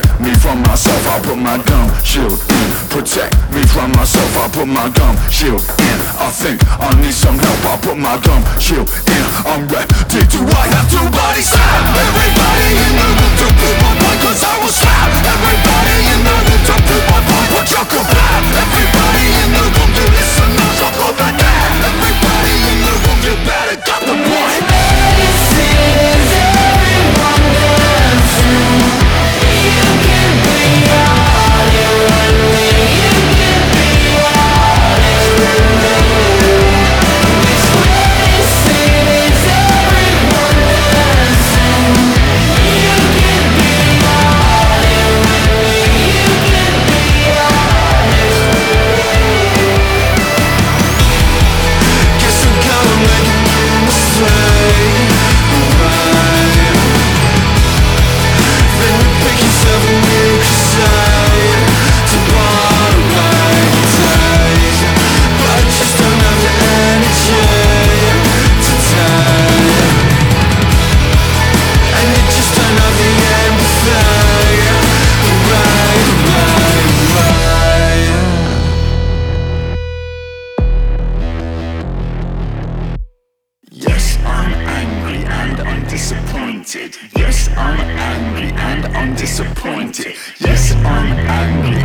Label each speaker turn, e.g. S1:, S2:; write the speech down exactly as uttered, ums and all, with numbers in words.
S1: Protect me from myself, I'll put my gum shield in. Protect me from myself, I'll put my gum shield in. I think I need some help, I'll put my gum shield in. I'm ready, do I have to body slam? Everybody in the room to prove my point, cause I will slap everybody in the room to prove my point. What you could have, everybody in the room, you listen, I'll talk about that. Everybody in the room, you better got the point. Yes, I'm angry and I'm disappointed. Yes, I'm angry and I'm disappointed. Yes, I'm angry